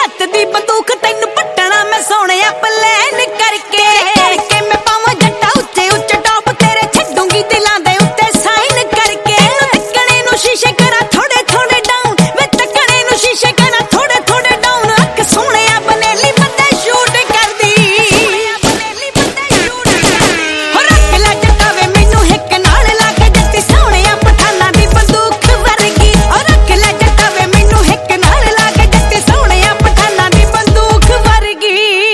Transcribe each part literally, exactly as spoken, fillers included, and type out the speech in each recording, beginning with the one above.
जट दी बंदूक तेन पट्टना मैं सोने प्लैन करके करके मैं पावां जट्टा उच्चे उच्चे टॉप तेरे छड्डूंगी दिलां दे उत्ते साइन करके तकने नु शीशे करा थोड़े थोड़े डाउन वे तकने नु शीशे करा थोड़े थोड़े डाउन अख सोने बनेली बंदे शूट कर दी बनेली बंदे शूट हो रख ला जट्टा वे मैनू हिक नाल ला के जट्टी सोने पठाना दी बंदूक वर्गी और रख ला जट्टा वे मैनू हिक नाल ला के जट्टी सोने पठाना दी बंदूक वर्गी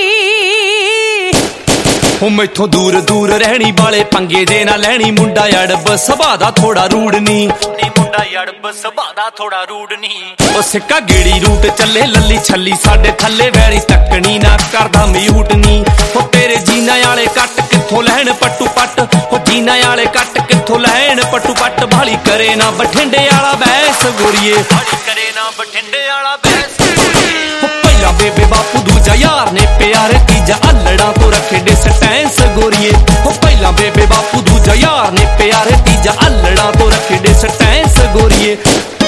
हो मैथों दूर दूर रहनी वाले पंगे जे ना लैनी मुंडा अड़ब सुभाऽ दा थोड़ा रूड नी मुंडा अड़ब सुभाऽ दा थोड़ा रूड नी ओ सिक्का गेड़ी रूट चले लल्ली छल्ली साडे थल्ले वैरी तकनी ना करदा म्यूट नी हो तेरे जीना वाले कट कित्थों लैण पट्टू पट हो जीना वाले कट कित्थों लैण पट्टू पट भाली करे ना बठिंडे वाला बैस गोरीए भाली करे ना बठिंडे वाला बैस हो पहला बेबे बापू दूजा यार ने प्यार तीजा अल्लड़ा तो रखे डिस्टेंस गोरीए हो पहला बेबे बापू दूजा यार ने प्यार तीजा अल्लड़ा तो रखे डिस्टेंस गोरीए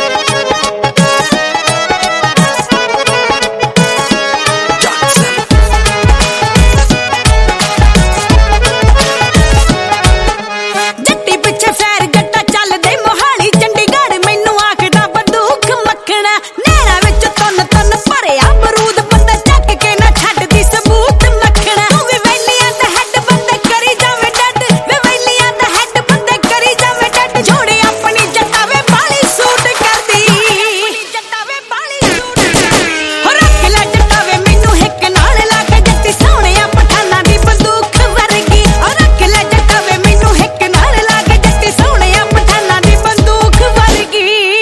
जट्टी पिछे फैर गट्टा चल दे मोहाली चंडीगढ़ मैनू आखदा बंदूक मखना नैना विच तुन तुन भरिया बरूद बंदा चक के ना छड्डदी सबूत मखना वे वैलियां दा हैड बंदे करी जावे डट वे वैलियां दा हैड बंदे करी जावे डट जोड़े अपनी जट्टा वे बाली सूट करदी जट्टा वे बाली सूट हो रख ला जट्टा वे मैनू हिक नाल ला के जट्टी सोहणिया पठाना दी बंदूक वर्गी और रख ला जट्टा वे मैनू हिक नाल ला के जट्टी सोहणिया पठाना दी बंदूक वर्गी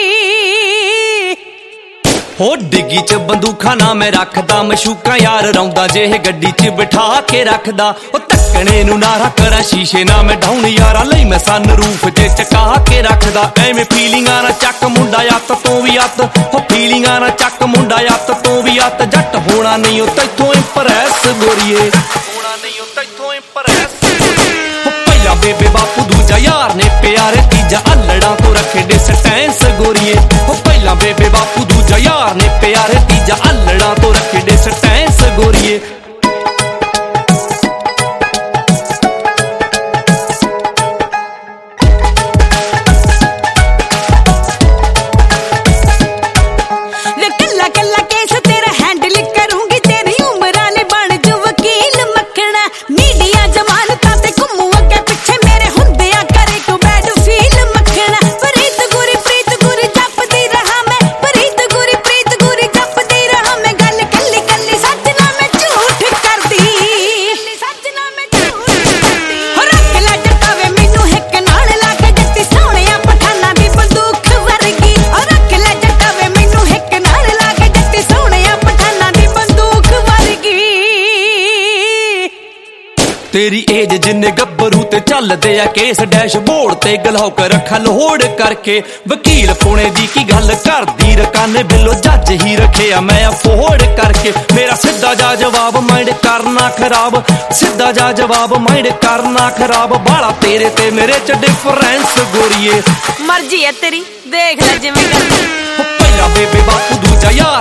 हो डिग्गी च बंदूखा ना मैं रखदा मशूका यार रौंदा जे गड्डी च बिठा के रखदा ओ तकने नू नारा करा शीशे ना मैं डाउन यारा लई मैं सन रूफ च चका के रखदा एवें फीलिंगां ना चक मुंडा अत तों भी अत हो फीलिंगां ना चक मुंडा अत तों भी अत जट होना नहीं ओ तैथों इंप्रेस गोरीए होना नहीं ओ तैथों इंप्रेस हो पहला बेबे बापू दूजा यार ने प्यार तीजा अल्लड़ा तो रखे डिस्टेंस गोरीए हो पहला बेबे बापू दूजा यार ने प्यार तीजा अल्लड़ा तो रखे डिस्टेंस गोरीए वे कल्ला कल्ला केस तेरा हैंडल करूंगी तेरी उम्र ने बन जो वकील मखना मीडिया जमानतां ते घुम्मू अगे पिछे मेरे हुंदिया करे को बैड फील मखना प्रीत गुरी प्रीत गुरी जपदी रहा मैं प्रीत गुरी प्रीत गुरी जपदी रहा मैं गल कल्ली कल्ली सच ना मैं झूठ करदी सच ना मैं झूठ करदी हो रख ला जट्टा वे मैनू हिक नाल ला के जट्टी सोहणिया पठाना दी बंदूक वर्गी और रख ला जट्टा वे मैनू हिक नाल ला के जट्टी सोहणिया पठाना दी बंदूक वर्गी तेरी एज जिन्ने गब्बरू ते चलदे आ केस डैशबोर्ड ते गलौक रखा लोड करके वकील पुणे दी की गल करदी रकाने बिलो जज ही रखे आ मैं अफोर्ड करके मेरा सीधा जा जवाब माइंड करना खराब सीधा जा जवाब माइंड करना खराब बाला तेरे ते मेरे च डिफरेंस गोरीए मर्जी है तेरी देख ले जिवें करदी पहला बेबे बापू दूजा यार